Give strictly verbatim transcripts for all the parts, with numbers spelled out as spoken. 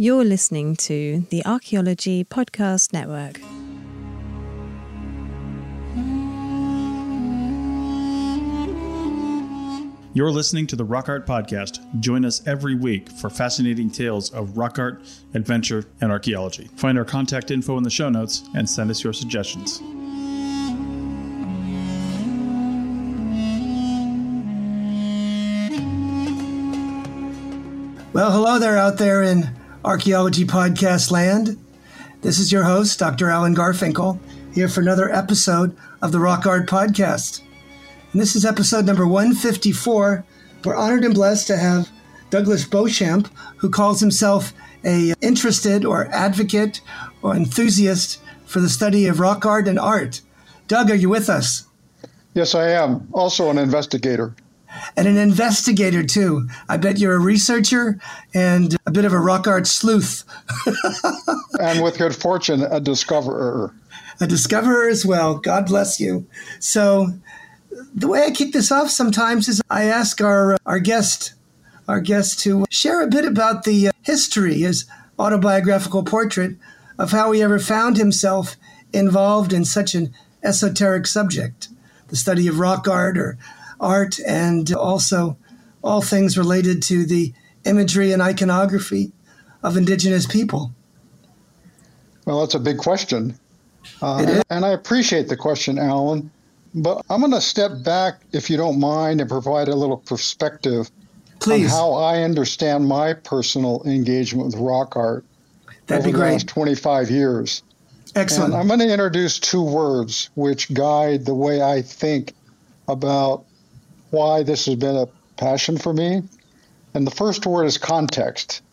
You're listening to the Archaeology Podcast Network. You're listening to the Rock Art Podcast. Join us every week for fascinating tales of rock art, adventure, and archaeology. Find our contact info in the show notes and send us your suggestions. Well, hello there out there in Archaeology Podcast land. This is your host, Doctor Alan Garfinkel, here for another episode of the Rock Art Podcast. And this is episode number one fifty-four. We're honored and blessed to have Douglas Beauchamp, who calls himself a interested or advocate or enthusiast for the study of rock art and art. Doug, are you with us? Yes, I am. Also an investigator. And an investigator, too. I bet you're a researcher and a bit of a rock art sleuth. And with good fortune, a discoverer. A discoverer as well. God bless you. So the way I kick this off sometimes is I ask our our guest, our guest to share a bit about the uh, history, his autobiographical portrait of how he ever found himself involved in such an esoteric subject, the study of rock art or art, and also all things related to the imagery and iconography of indigenous people. Well, that's a big question. Uh, and I appreciate the question, Alan. But I'm going to step back, if you don't mind, and provide a little perspective Please. on how I understand my personal engagement with rock art That'd over be great. the last twenty-five years. Excellent. And I'm going to introduce two words which guide the way I think about why this has been a passion for me. And the first word is context.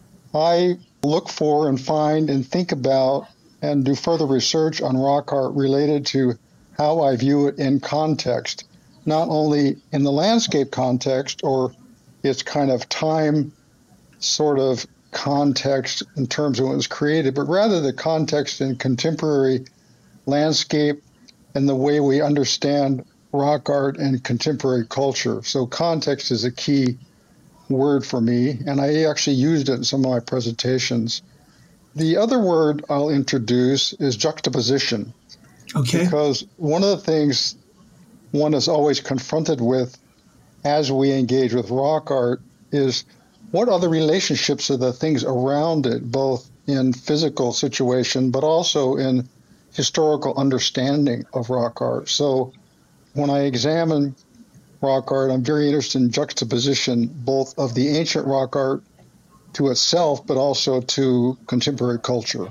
I look for and find and think about and do further research on rock art related to how I view it in context, not only in the landscape context or its kind of time sort of context in terms of when it was created, but rather the context in contemporary landscape and the way we understand rock art and contemporary culture. So context is a key word for me, and I actually used it in some of my presentations. The other word I'll introduce is juxtaposition. Okay. Because one of the things one is always confronted with as we engage with rock art is what are the relationships of the things around it, both in physical situation, but also in historical understanding of rock art. So when I examine rock art, I'm very interested in juxtaposition, both of the ancient rock art to itself, but also to contemporary culture.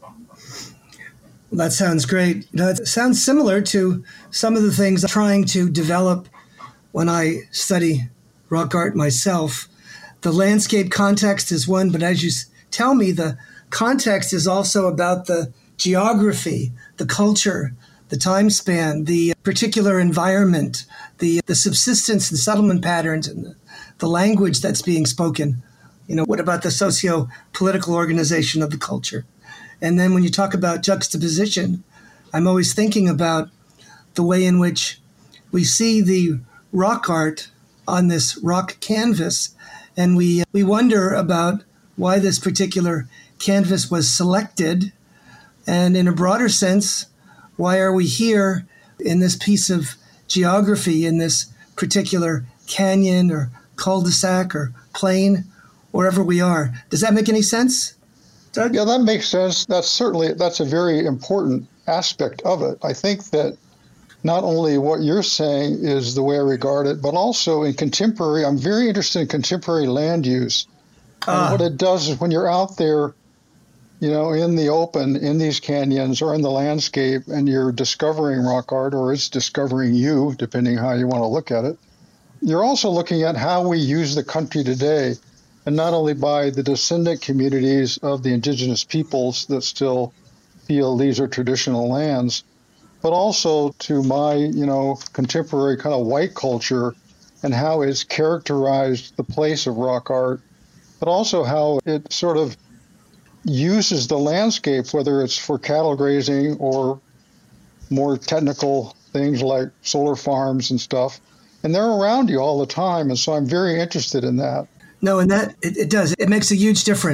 Well, that sounds great. You know, it sounds similar to some of the things I'm trying to develop when I study rock art myself. The landscape context is one, but as you tell me, the context is also about the geography, the culture, the time span, the particular environment, the the subsistence and settlement patterns, and the, the language that's being spoken. You know, what about the socio-political organization of the culture? And then when you talk about juxtaposition, I'm always thinking about the way in which we see the rock art on this rock canvas, and we we wonder about why this particular canvas was selected, and in a broader sense, why are we here in this piece of geography, in this particular canyon or cul-de-sac or plain, wherever we are? Does that make any sense, Doug? Yeah, that makes sense. That's certainly, that's a very important aspect of it. I think that not only what you're saying is the way I regard it, but also in contemporary, I'm very interested in contemporary land use. Ah. And what it does is when you're out there, you know, in the open, in these canyons or in the landscape, and you're discovering rock art, or it's discovering you, depending how you want to look at it, you're also looking at how we use the country today, and not only by the descendant communities of the indigenous peoples that still feel these are traditional lands, but also to my, you know, contemporary kind of white culture and how it's characterized the place of rock art, but also how it sort of uses the landscape, whether it's for cattle grazing or more technical things like solar farms and stuff. And they're around you all the time. And so I'm very interested in that. No, and that, it, it does. It makes a huge difference.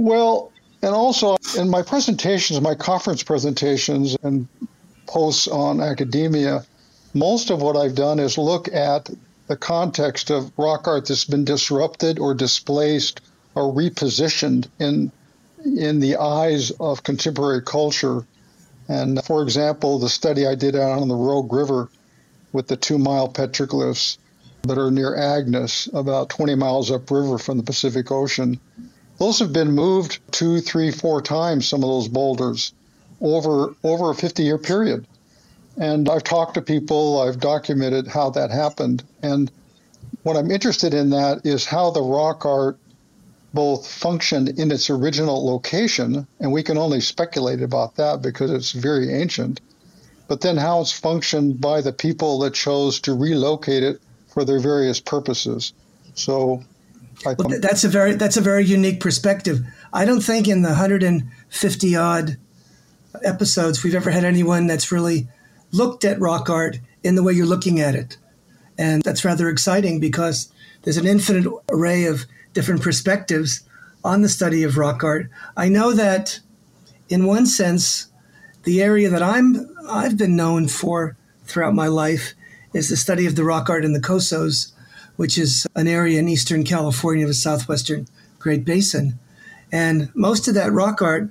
Well, and also in my presentations, my conference presentations and posts on academia, most of what I've done is look at the context of rock art that's been disrupted or displaced or repositioned in in the eyes of contemporary culture. And for example, the study I did out on the Rogue River with the two-mile petroglyphs that are near Agnes, about twenty miles upriver from the Pacific Ocean, those have been moved two, three, four times, some of those boulders, over over a fifty-year period. And I've talked to people, I've documented how that happened. And what I'm interested in that is how the rock art both functioned in its original location, and we can only speculate about that because it's very ancient, but then how it's functioned by the people that chose to relocate it for their various purposes. So I well, that's a very that's a very unique perspective. I don't think in the one hundred fifty odd episodes we've ever had anyone that's really looked at rock art in the way you're looking at it. And that's rather exciting because there's an infinite array of different perspectives on the study of rock art. I know that in one sense, the area that I'm, I've been known for throughout my life is the study of the rock art in the Cosos, which is an area in Eastern California, the southwestern Great Basin. And most of that rock art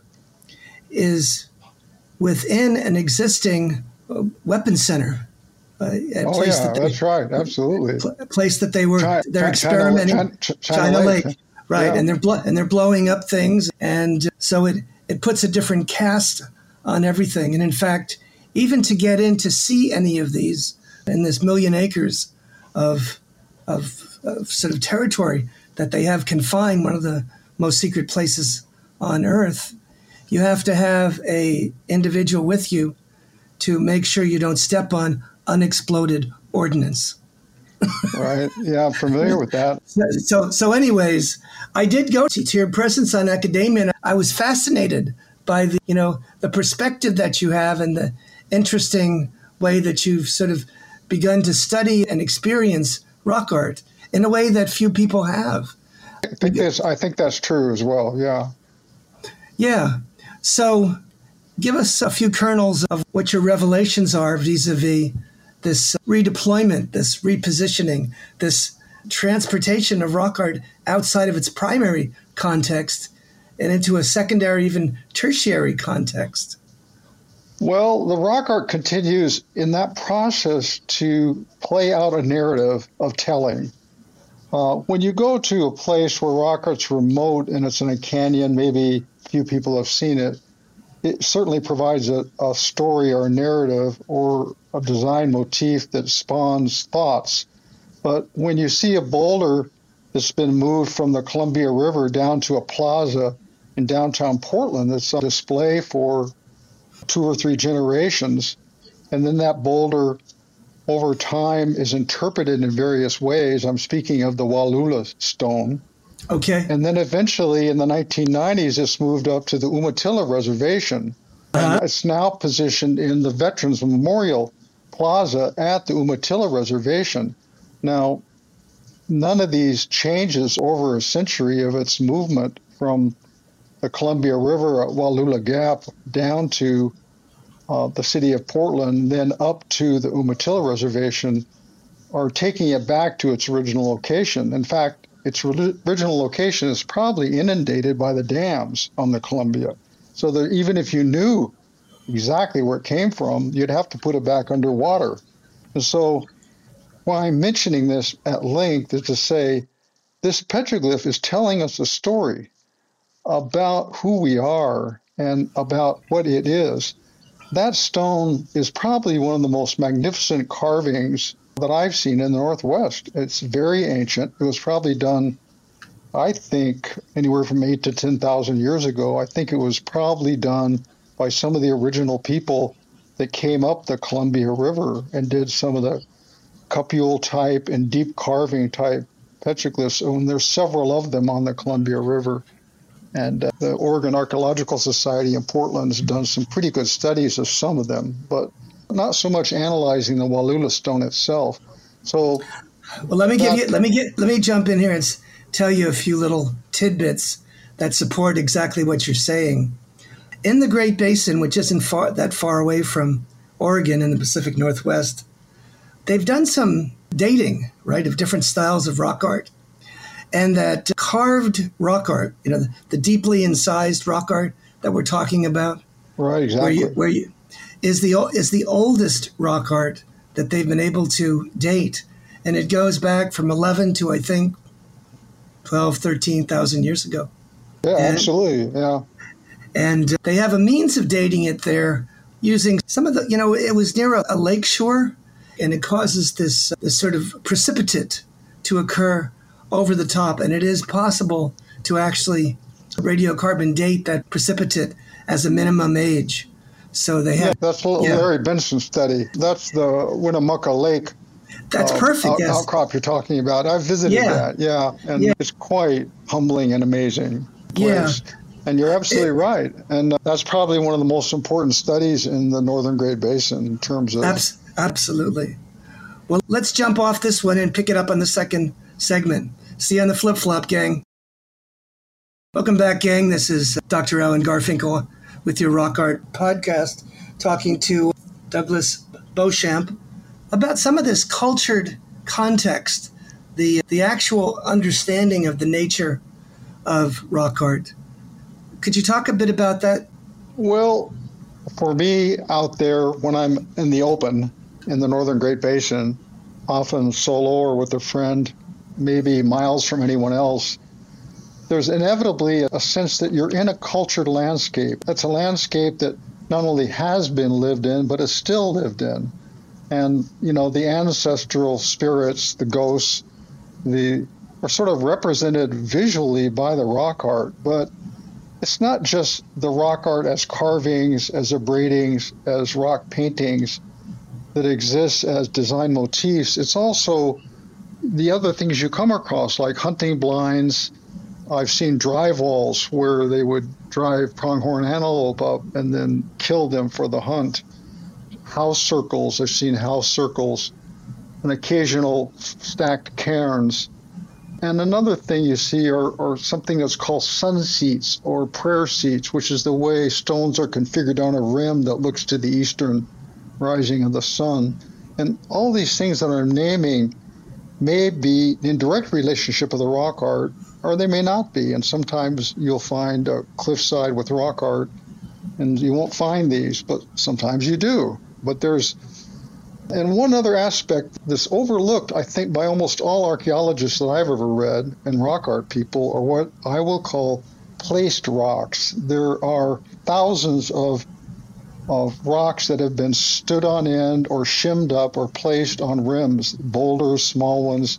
is within an existing weapons center. Uh, oh, yeah, that they, that's right. Absolutely. A place that they were, China, they're experimenting. China, China, China, China Lake. Lake. Right. Yeah. And they're blo- and they're blowing up things. And so it, it puts a different cast on everything. And in fact, even to get in to see any of these in this million acres of, of, of sort of territory that they have confined, one of the most secret places on Earth, you have to have a individual with you to make sure you don't step on unexploded ordnance. Right. Yeah, I'm familiar with that. So, so anyways, I did go to, to your presence on academia, and I was fascinated by the, you know, the perspective that you have and the interesting way that you've sort of begun to study and experience rock art in a way that few people have. I think that's, I think that's true as well. Yeah. Yeah. So give us a few kernels of what your revelations are vis-a-vis this redeployment, this repositioning, this transportation of rock art outside of its primary context and into a secondary, even tertiary context. Well, the rock art continues in that process to play out a narrative of telling. Uh, when you go to a place where rock art's remote and it's in a canyon, maybe few people have seen it, it certainly provides a, a story or a narrative or a design motif that spawns thoughts. But when you see a boulder that's been moved from the Columbia River down to a plaza in downtown Portland that's on display for two or three generations, and then that boulder over time is interpreted in various ways. I'm speaking of the Wallula stone. Okay. And then eventually in the nineteen nineties, it's moved up to the Umatilla Reservation. Uh-huh. And it's now positioned in the Veterans Memorial Plaza at the Umatilla Reservation. Now, none of these changes over a century of its movement from the Columbia River at Wallula Gap down to uh, the city of Portland, then up to the Umatilla Reservation, are taking it back to its original location. In fact, its original location is probably inundated by the dams on the Columbia. So that even if you knew exactly where it came from, you'd have to put it back underwater. And so why I'm mentioning this at length is to say this petroglyph is telling us a story about who we are and about what it is. That stone is probably one of the most magnificent carvings that I've seen in the Northwest. It's very ancient. It was probably done, I think, anywhere from eight to ten thousand years ago. I think it was probably done by some of the original people that came up the Columbia River and did some of the cupule type and deep carving type petroglyphs. And there's several of them on the Columbia River. And uh, the Oregon Archaeological Society in Portland has done some pretty good studies of some of them, but not so much analyzing the Wallula stone itself. So, well, let me give you, let me get, let me jump in here and tell you a few little tidbits that support exactly what you're saying. In the Great Basin, which isn't far, that far away from Oregon in the Pacific Northwest, they've done some dating, right, of different styles of rock art. And that carved rock art, you know, the deeply incised rock art that we're talking about, right, exactly, where you, where you is the is the oldest rock art that they've been able to date, and it goes back from eleven to I think twelve, thirteen thousand years ago. Yeah, and, absolutely, yeah. And they have a means of dating it there using some of the, you know, it was near a, a lake shore, and it causes this this sort of precipitate to occur over the top, and it is possible to actually radiocarbon date that precipitate as a minimum age. So they have. Yeah, that's the yeah. Larry Benson study. That's the Winnemucca Lake. That's uh, perfect. Out, yes. Outcrop you're talking about. I visited yeah. that. Yeah, and yeah. it's quite humbling and amazing place. Yeah. And you're absolutely it, right. And uh, that's probably one of the most important studies in the Northern Great Basin in terms of. Abs- absolutely. Well, let's jump off this one and pick it up on the second segment. See you on the flip-flop, gang. Welcome back, gang. This is Doctor Alan Garfinkel with your Rock Art podcast, talking to Douglas Beauchamp about some of this cultured context, the the actual understanding of the nature of rock art. Could you talk a bit about that? Well, for me out there, when I'm in the open in the Northern Great Basin, often solo or with a friend, maybe miles from anyone else, there's inevitably a sense that you're in a cultured landscape. That's a landscape that not only has been lived in, but is still lived in. And, you know, the ancestral spirits, the ghosts, the are sort of represented visually by the rock art. But it's not just the rock art as carvings, as abradings, as rock paintings that exists as design motifs. It's also the other things you come across, like hunting blinds. I've seen drive walls where they would drive pronghorn antelope up and then kill them for the hunt. House circles, I've seen house circles, and occasional stacked cairns. And another thing you see are, are something that's called sun seats or prayer seats, which is the way stones are configured on a rim that looks to the eastern rising of the sun. And all these things that I'm naming may be in direct relationship with the rock art, or they may not be. And sometimes you'll find a cliffside with rock art, and you won't find these, but sometimes you do. But there's, and one other aspect that's overlooked, I think, by almost all archaeologists that I've ever read and rock art people, are what I will call placed rocks. There are thousands of of rocks that have been stood on end or shimmed up or placed on rims, boulders, small ones.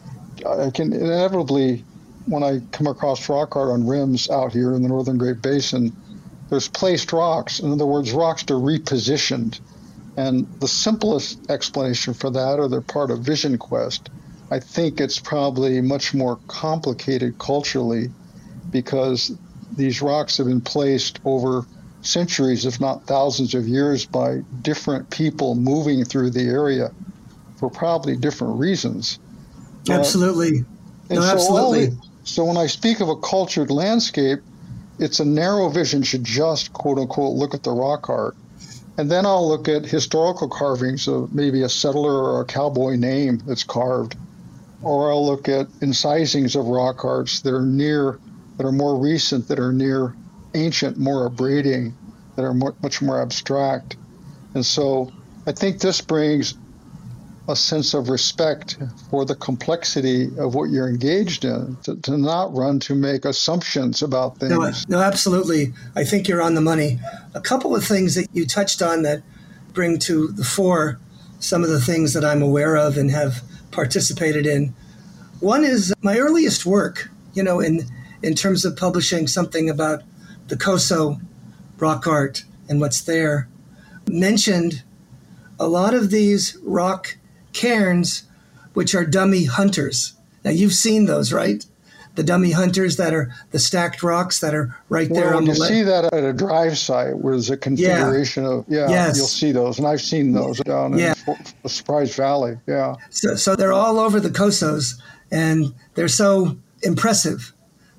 I can inevitably, when I come across rock art on rims out here in the Northern Great Basin, there's placed rocks. In other words, rocks are repositioned. And the simplest explanation for that, or they're part of Vision Quest, I think it's probably much more complicated culturally, because these rocks have been placed over centuries, if not thousands of years, by different people moving through the area for probably different reasons. Absolutely. Uh, and no, so absolutely. Only, so when I speak of a cultured landscape, it's a narrow vision should just, quote unquote, look at the rock art. And then I'll look at historical carvings of maybe a settler or a cowboy name that's carved. Or I'll look at incisings of rock arts that are near, that are more recent, that are near ancient, more abrading, that are more, much more abstract. And so I think this brings a sense of respect for the complexity of what you're engaged in, to, to not run to make assumptions about things. No, no, absolutely. I think you're on the money. A couple of things that you touched on that bring to the fore some of the things that I'm aware of and have participated in. One is my earliest work, you know, in, in terms of publishing something about the Coso rock art and what's there, mentioned a lot of these rock cairns, which are dummy hunters. Now, you've seen those, right? The dummy hunters that are the stacked rocks that are right there well, on when the you see that at a drive site where there's a configuration yeah. of, yeah, yes. you'll see those. And I've seen those down yeah. in Surprise Valley, yeah. So, so they're all over the Cosos, and they're so impressive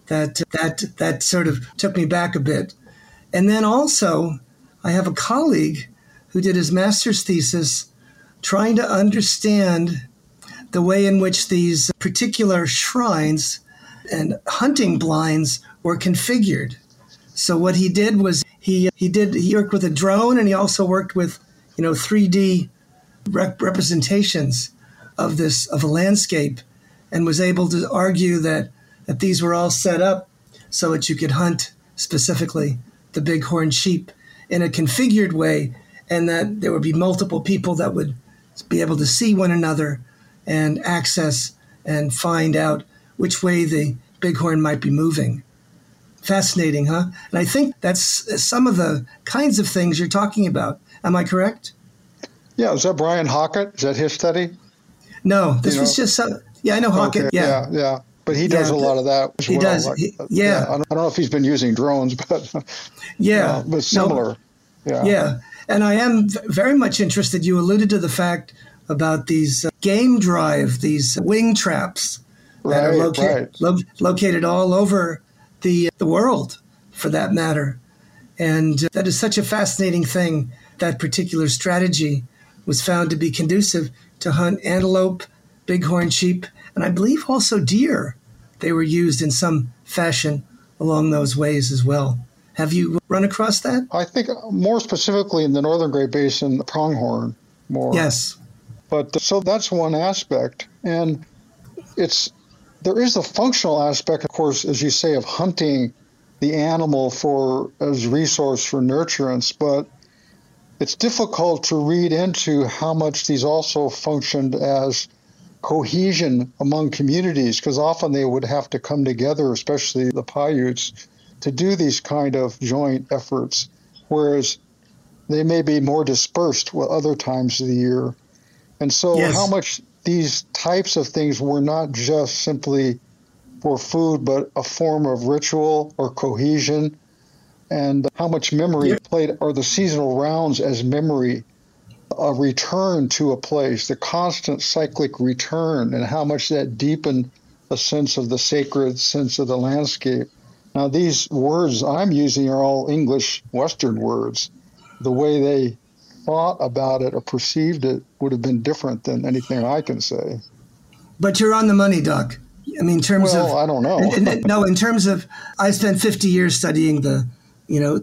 that that that sort of took me back a bit. And then also, I have a colleague who did his master's thesis trying to understand the way in which these particular shrines and hunting blinds were configured. So what he did was he he did he worked with a drone, and he also worked with, you know, three D rep- representations of this of a landscape, and was able to argue that that these were all set up so that you could hunt specifically the bighorn sheep in a configured way, and that there would be multiple people that would be able to see one another and access and find out which way the bighorn might be moving. Fascinating, huh? And I think that's some of the kinds of things you're talking about. Am I correct? Yeah, is that Brian Hockett? Is that his study? No, this you was know? just some, yeah, I know Hockett. Okay, yeah. yeah, yeah. But he does yeah, a lot of that as he well. does. Like, he, yeah. yeah. I don't, I don't know if he's been using drones, but yeah, uh, but similar. No, yeah. Yeah. And I am very much interested. You alluded to the fact about these uh, game drive, these wing traps that right, are loca- right. lo- located all over the the world, for that matter. And uh, that is such a fascinating thing. That particular strategy was found to be conducive to hunt antelope, bighorn sheep, and I believe also deer. They were used in some fashion along those ways as well. Have you run across that? I think more specifically in the Northern Great Basin, the pronghorn more. Yes. But so that's one aspect. And it's there is a functional aspect, of course, as you say, of hunting the animal for as resource for nurturance, but it's difficult to read into how much these also functioned as cohesion among communities, because often they would have to come together, especially the Paiutes, to do these kind of joint efforts, whereas they may be more dispersed with other times of the year. And so yes. how much these types of things were not just simply for food, but a form of ritual or cohesion, and how much memory yeah. played, or the seasonal rounds as memory, a return to a place, the constant cyclic return, and how much that deepened a sense of the sacred, sense of the landscape. Now, these words I'm using are all English Western words. The way they thought about it or perceived it would have been different than anything I can say. But you're on the money, Doc. I mean, in terms well, of... Well, I don't know. in, in, no, in terms of... I spent fifty years studying the, you know,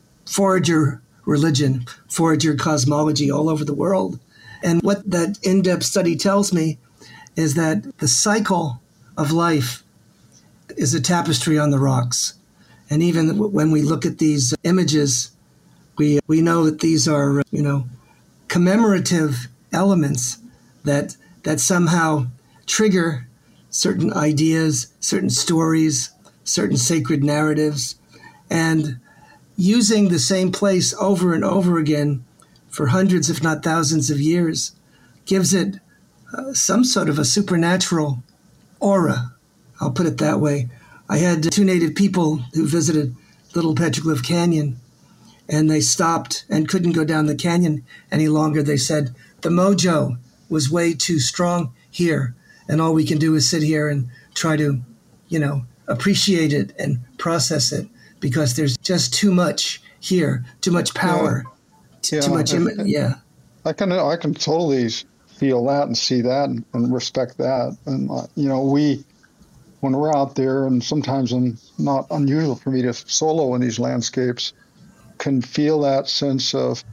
forager religion, forager cosmology all over the world. And what that in-depth study tells me is that the cycle of life is a tapestry on the rocks. And even when we look at these images, we we know that these are, you know, commemorative elements that that somehow trigger certain ideas, certain stories, certain sacred narratives, and using the same place over and over again for hundreds, if not thousands of years, gives it uh, some sort of a supernatural aura. I'll put it that way. I had two native people who visited Little Petroglyph Canyon, and they stopped and couldn't go down the canyon any longer. They said, the mojo was way too strong here, and all we can do is sit here and try to, you know, appreciate it and process it, because there's just too much here, too much power, yeah. T- yeah. too much, Im- yeah. I can I can totally feel that and see that and, and respect that. And, uh, you know, we, when we're out there, and sometimes it's not unusual for me to solo in these landscapes, can feel that sense of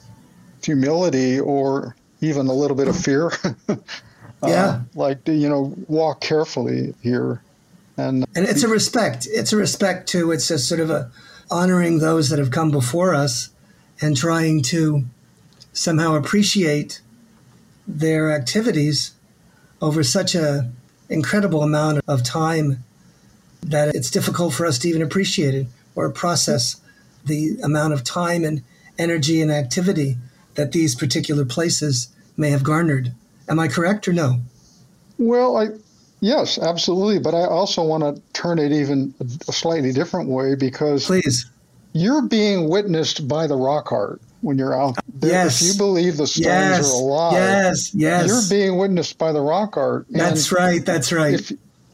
humility or even a little bit of fear. Yeah. Uh, like, you know, walk carefully here. And, and it's a respect. It's a respect, too. It's a sort of a honoring those that have come before us and trying to somehow appreciate their activities over such a incredible amount of time that it's difficult for us to even appreciate it or process the amount of time and energy and activity that these particular places may have garnered. Am I correct or no? Well, I yes, absolutely. But I also want to turn it even a slightly different way, because Please. You're being witnessed by the rock art when you're out there. Yes. If you believe the stones yes. are alive, yes, yes. you're being witnessed by the rock art. That's and right. That's right. If,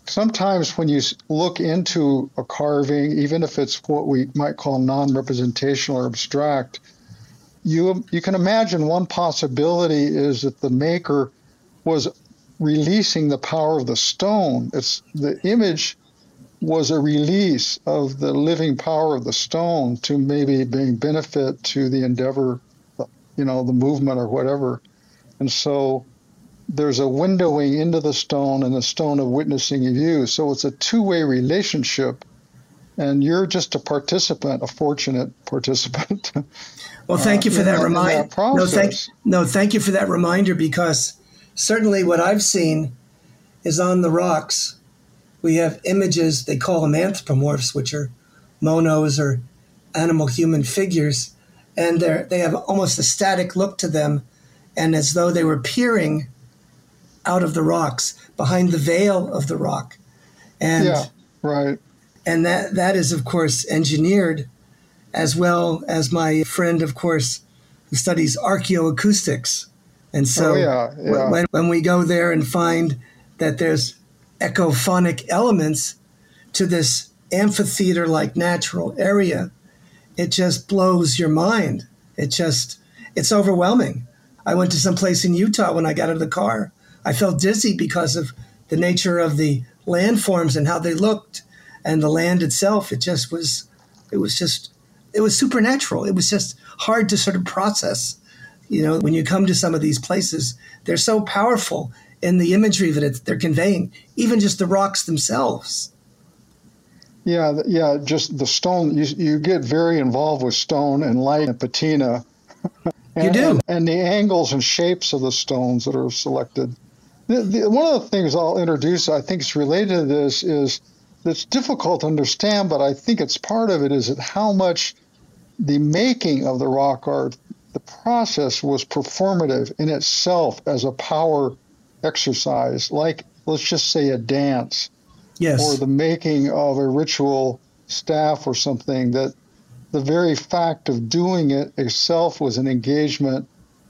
sometimes when you look into a carving, even if it's what we might call non-representational or abstract, you you can imagine one possibility is that the maker was releasing the power of the stone. It's the image was a release of the living power of the stone to maybe bring benefit to the endeavor, you know, the movement or whatever. And so there's a windowing into the stone and the stone of witnessing of you. So it's a two-way relationship, and you're just a participant, a fortunate participant. Well, thank you for uh, that in reminder. that No, thank, process. no, thank you for that reminder, because certainly what I've seen is on the rocks, we have images, they call them anthropomorphs, which are monos or animal-human figures, and they they have almost a static look to them, and as though they were peering out of the rocks, behind the veil of the rock. And Yeah, right. and that that is, of course, engineered, as well as my friend, of course, who studies archaeoacoustics. And so Oh, yeah, yeah. when, when we go there and find that there's echophonic elements to this amphitheater-like natural area, it just blows your mind. It just, it's overwhelming. I went to some place in Utah when I got out of the car. I felt dizzy because of the nature of the landforms and how they looked, and the land itself. It just was, it was just, it was supernatural. It was just hard to sort of process. You know, when you come to some of these places, they're so powerful in the imagery that it's, they're conveying, even just the rocks themselves. Yeah, th- yeah, just the stone. You you get very involved with stone and light and patina. And, You do. And, and the angles and shapes of the stones that are selected. The, the, one of the things I'll introduce, I think it's related to this, is that's difficult to understand, but I think it's part of it, is that how much the making of the rock art, the process was performative in itself as a power exercise, like, let's just say, a dance. Yes. Or the making of a ritual staff or something, that the very fact of doing it itself was an engagement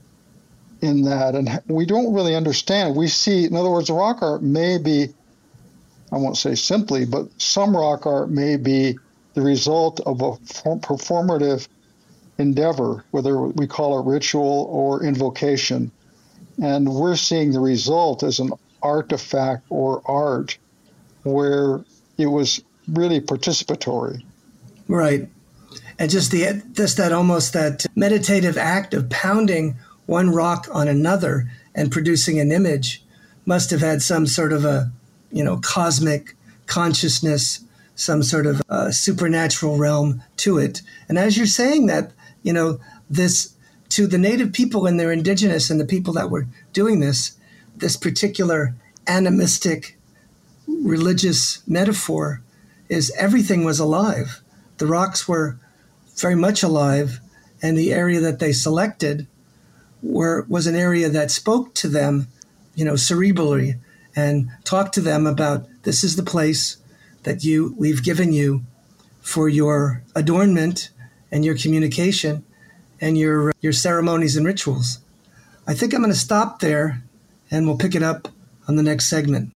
in that. And we don't really understand. We see, in other words, rock art may be, I won't say simply, but some rock art may be the result of a performative endeavor, whether we call it ritual or invocation. And we're seeing the result as an artifact or art where it was really participatory. Right. And just the just that almost that meditative act of pounding one rock on another and producing an image must have had some sort of a, you know, cosmic consciousness, some sort of uh, supernatural realm to it. And as you're saying that, you know, this, to the native people and their indigenous and the people that were doing this, this particular animistic religious metaphor is everything was alive. The rocks were very much alive, and the area that they selected were was an area that spoke to them, you know, cerebrally, and talked to them about, this is the place that you we've given you for your adornment and your communication and your your ceremonies and rituals. I think I'm going to stop there, and we'll pick it up on the next segment.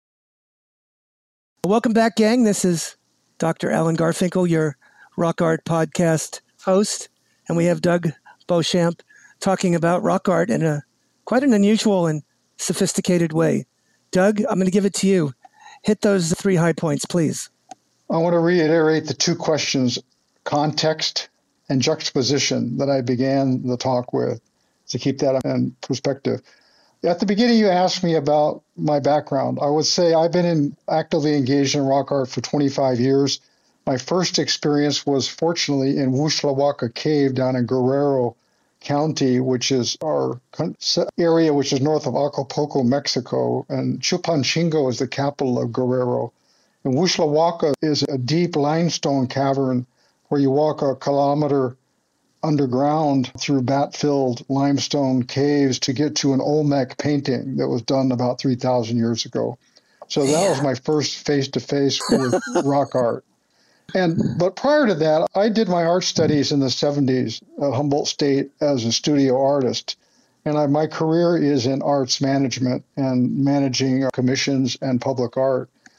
Welcome back, gang. This is Doctor Alan Garfinkel, your Rock Art Podcast host, and we have Doug Beauchamp talking about rock art in a quite an unusual and sophisticated way. Doug, I'm going to give it to you. Hit those three high points, please. I want to reiterate the two questions, context and juxtaposition, that I began the talk with, to keep that in perspective. At the beginning, you asked me about my background. I would say I've been in, actively engaged in rock art for twenty-five years. My first experience was, fortunately, in Wushlawaka Cave down in Guerrero County, which is our area, which is north of Acapulco, Mexico, and Chilpancingo is the capital of Guerrero. And Wushlawaka is a deep limestone cavern where you walk a kilometer underground through bat-filled limestone caves to get to an Olmec painting that was done about three thousand years ago. So that yeah. was my first face-to-face with rock art. And but prior to that, I did my art studies in the seventies at Humboldt State as a studio artist. And I, my career is in arts management and managing commissions and public art.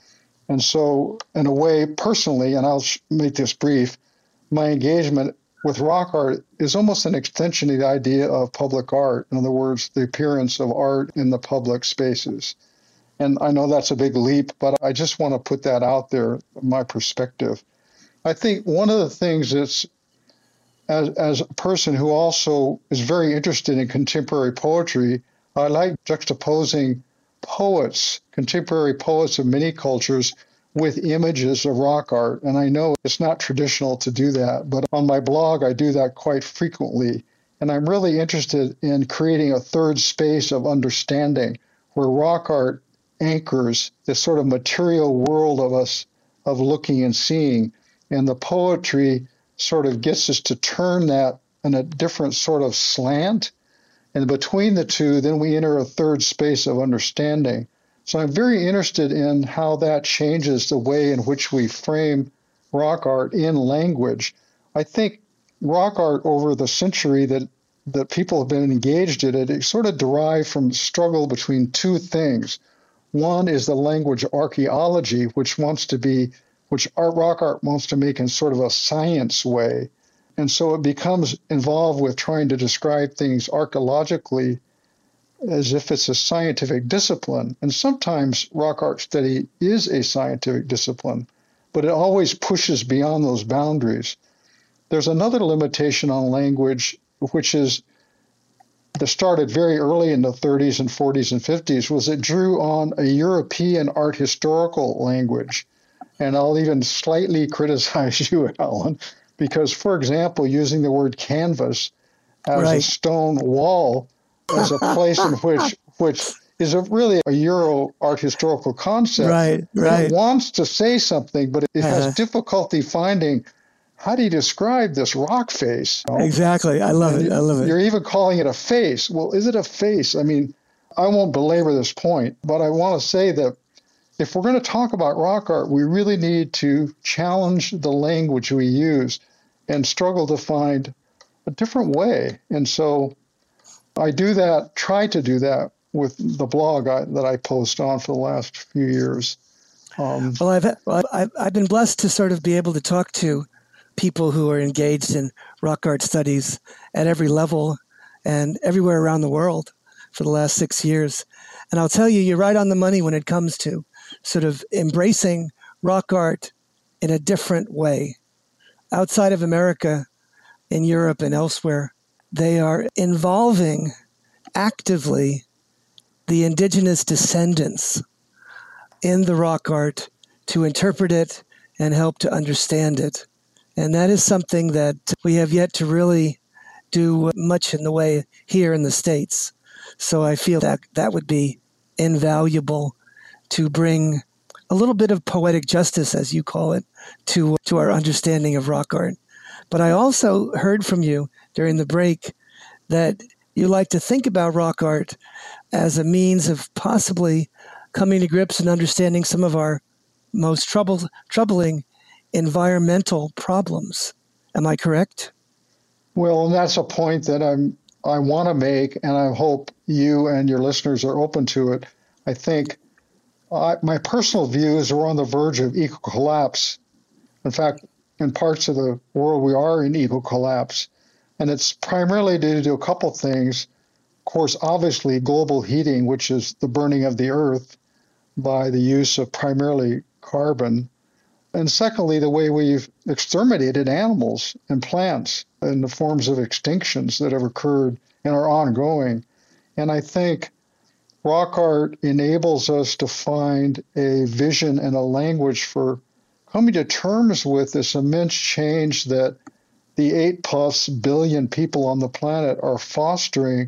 And so, in a way, personally, and I'll make this brief, my engagement with rock art is almost an extension of the idea of public art. In other words, the appearance of art in the public spaces. And I know that's a big leap, but I just want to put that out there, my perspective. I think one of the things that's, as, as a person who also is very interested in contemporary poetry, I like juxtaposing poets, contemporary poets of many cultures, with images of rock art. And I know it's not traditional to do that, but on my blog, I do that quite frequently. And I'm really interested in creating a third space of understanding where rock art anchors this sort of material world of us, of looking and seeing. And the poetry sort of gets us to turn that in a different sort of slant. And between the two, then we enter a third space of understanding. So I'm very interested in how that changes the way in which we frame rock art in language. I think rock art over the century that, that people have been engaged in it, it sort of derived from struggle between two things. One is the language archaeology, which wants to be, which art rock art wants to make in sort of a science way. And so it becomes involved with trying to describe things archaeologically as if it's a scientific discipline. And sometimes rock art study is a scientific discipline, but it always pushes beyond those boundaries. There's another limitation on language, which is that started very early in the thirties and forties and fifties, was it drew on a European art historical language. And I'll even slightly criticize you, Alan, because, for example, using the word canvas as right. a stone wall as a place in which which is a really a Euro art historical concept. Right, right. It wants to say something, but it uh-huh. has difficulty finding how do you describe this rock face. You know? Exactly. I love and it. I love it. You're even calling it a face. Well, is it a face? I mean, I won't belabor this point, but I want to say that if we're going to talk about rock art, we really need to challenge the language we use and struggle to find a different way. And so I do that, try to do that with the blog I, that I post on for the last few years. Um, well, I've, I've I've been blessed to sort of be able to talk to people who are engaged in rock art studies at every level and everywhere around the world for the last six years. And I'll tell you, you're right on the money when it comes to sort of embracing rock art in a different way. Outside of America, in Europe and elsewhere, they are involving actively the indigenous descendants in the rock art to interpret it and help to understand it. And that is something that we have yet to really do much in the way here in the States. So I feel that that would be invaluable to bring a little bit of poetic justice, as you call it, to, to our understanding of rock art. But I also heard from you during the break that you like to think about rock art as a means of possibly coming to grips and understanding some of our most trouble, troubling environmental problems. Am I correct? Well, and that's a point that I'm I want to make, and I hope you and your listeners are open to it. I think I, my personal view is we're on the verge of eco-collapse. In fact, in parts of the world, we are in eco-collapse. And it's primarily due to a couple things. Of course, obviously, global heating, which is the burning of the earth by the use of primarily carbon. And secondly, the way we've exterminated animals and plants in the forms of extinctions that have occurred and are ongoing. And I think rock art enables us to find a vision and a language for coming to terms with this immense change that the eight plus billion people on the planet are fostering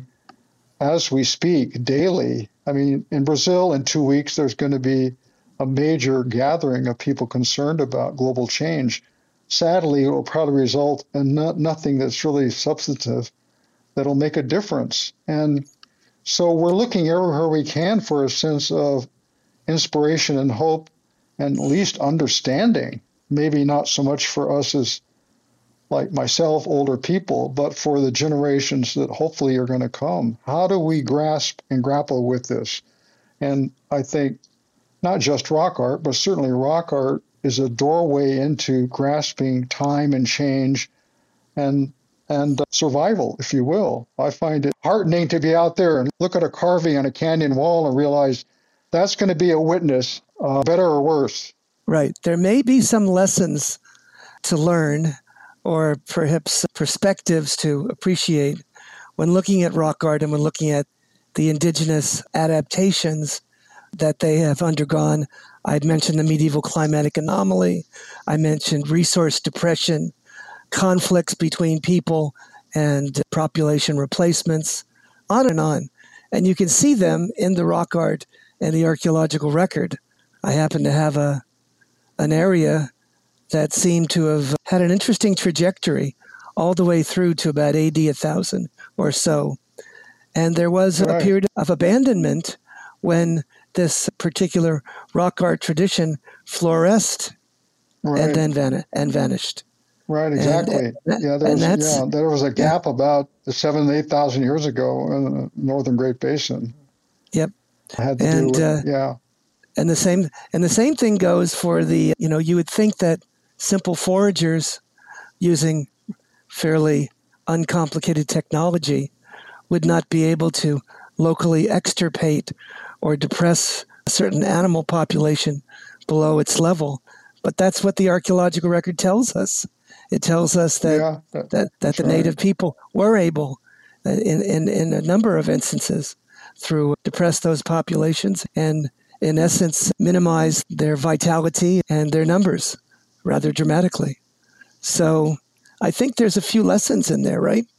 as we speak daily. I mean, in Brazil, in two weeks, there's going to be a major gathering of people concerned about global change. Sadly, it will probably result in no, nothing that's really substantive that'll make a difference. And so we're looking everywhere we can for a sense of inspiration and hope and at least understanding, maybe not so much for us as like myself, older people, but for the generations that hopefully are going to come. How do we grasp and grapple with this? And I think not just rock art, but certainly rock art is a doorway into grasping time and change and and uh, survival, if you will. I find it heartening to be out there and look at a carving on a canyon wall and realize that's going to be a witness, uh, better or worse. Right. There may be some lessons to learn or perhaps perspectives to appreciate when looking at rock art and when looking at the indigenous adaptations that they have undergone. I'd mentioned the medieval climatic anomaly. I mentioned resource depression, conflicts between people and population replacements, on and on. And you can see them in the rock art and the archaeological record. I happen to have a an area that seemed to have had an interesting trajectory all the way through to about A D one thousand or so. And there was right. a period of abandonment when this particular rock art tradition flourished right. and then van- and vanished. Right, exactly. And, and, yeah, there was, yeah, there was a gap yeah. about seven, eight thousand years ago in the northern Great Basin. Yep. Had to and, do with, uh, yeah. And the same and the same thing goes for the, you know, you would think that simple foragers using fairly uncomplicated technology would not be able to locally extirpate or depress a certain animal population below its level. But that's what the archaeological record tells us. It tells us that yeah, that, that, that the right. native people were able, in, in, in a number of instances, through depress those populations and, in essence, minimize their vitality and their numbers rather dramatically. So I think there's a few lessons in there, right?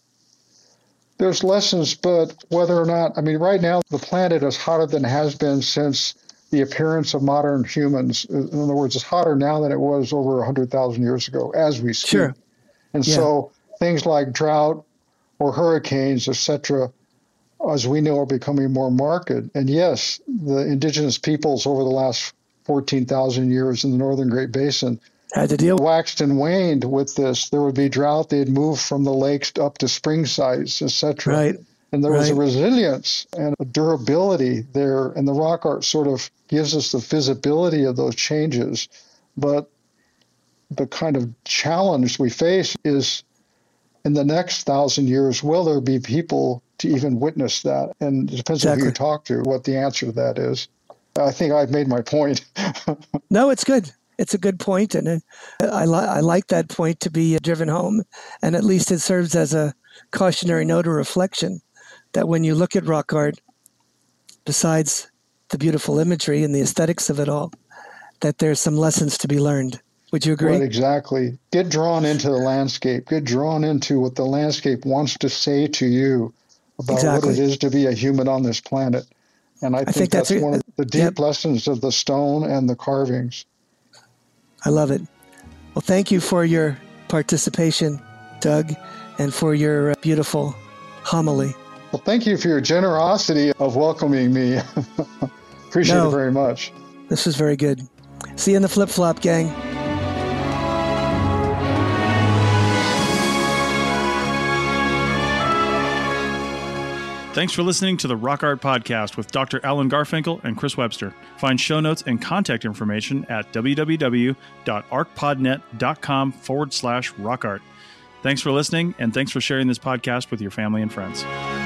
There's lessons, but whether or not, I mean, right now the planet is hotter than it has been since the appearance of modern humans. In other words, it's hotter now than it was over one hundred thousand years ago, as we speak. Sure. And yeah. so things like drought or hurricanes, et cetera, as we know, are becoming more marked. And yes, the indigenous peoples over the last fourteen thousand years in the northern Great Basin had to deal with waxed and waned with this. There would be drought. They'd move from the lakes up to spring sites, et cetera. Right. And there right. was a resilience and a durability there. And the rock art sort of gives us the visibility of those changes. But the kind of challenge we face is in the next thousand years, will there be people to even witness that? And it depends exactly. on who you talk to, what the answer to that is. I think I've made my point. No, it's good. It's a good point, and I, li- I like that point to be driven home, and at least it serves as a cautionary note or reflection that when you look at rock art, besides the beautiful imagery and the aesthetics of it all, that there's some lessons to be learned. Would you agree? Right, exactly. Get drawn into the landscape. Get drawn into what the landscape wants to say to you about exactly. what it is to be a human on this planet. And I think, I think that's, that's a, one of the deep yep. lessons of the stone and the carvings. I love it. Well, thank you for your participation, Doug, and for your beautiful homily. Well, thank you for your generosity of welcoming me. Appreciate no, it very much. This was very good. See you in the flip-flop, gang. Thanks for listening to the Rock Art Podcast with Doctor Alan Garfinkel and Chris Webster. Find show notes and contact information at www.arcpodnet.com forward slash rock art. Thanks for listening, and thanks for sharing this podcast with your family and friends.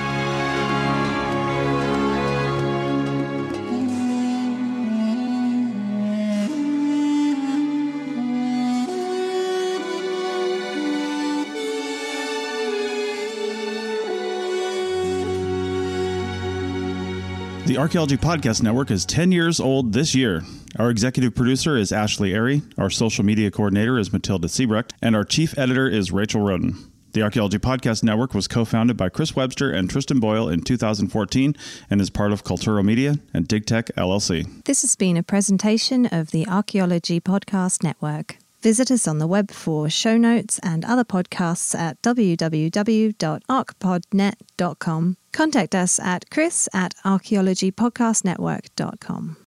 The Archaeology Podcast Network is ten years old this year. Our executive producer is Ashley Airy, our social media coordinator is Matilda Siebrecht, and our chief editor is Rachel Roden. The Archaeology Podcast Network was co-founded by Chris Webster and Tristan Boyle in two thousand fourteen and is part of Culturo Media and DigTech L L C. This has been a presentation of the Archaeology Podcast Network. Visit us on the web for show notes and other podcasts at w w w dot arc pod net dot com. Contact us at chris at archaeology podcast network dot com.